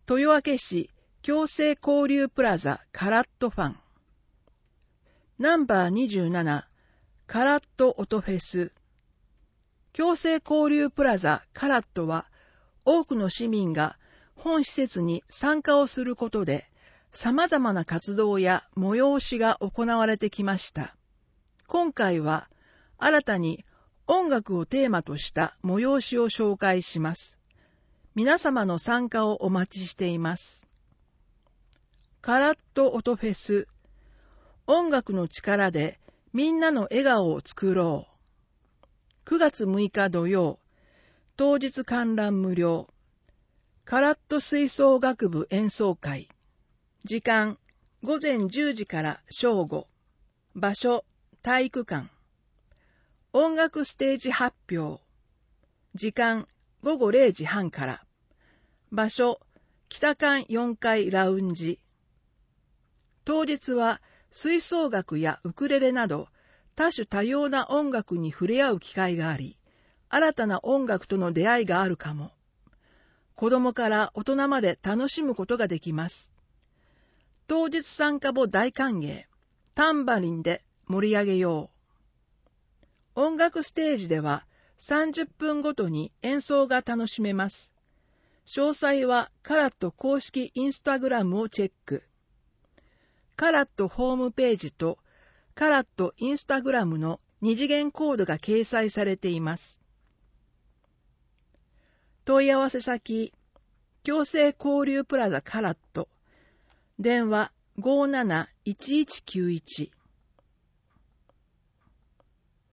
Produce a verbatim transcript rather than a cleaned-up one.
豊明市共生交流プラザカラットファン。ナンバーにじゅうななカラット音フェス。共生交流プラザカラットは、多くの市民が本施設に参加をすることで、様々な活動や催しが行われてきました。今回は、新たに音楽をテーマとした催しを紹介します。皆様の参加をお待ちしています。カラット音フェス。音楽の力でみんなの笑顔を作ろう。くがつむいか土曜、当日観覧無料。カラット吹奏楽部演奏会。時間、ごぜんじゅうじから正午。場所、体育館。音楽ステージ発表。時間、ごごれいじはんから。場所、北館よんかいラウンジ。当日は吹奏楽やウクレレなど多種多様な音楽に触れ合う機会があり、新たな音楽との出会いがあるかも。子供から大人まで楽しむことができます。当日参加も大歓迎。タンバリンで盛り上げよう。音楽ステージではさんじゅっぷんごとに演奏が楽しめます。詳細はカラット公式インスタグラムをチェック。カラットホームページとカラットインスタグラムの二次元コードが掲載されています。問い合わせ先、共生交流プラザカラット。電話 ごーなないちいちきゅういち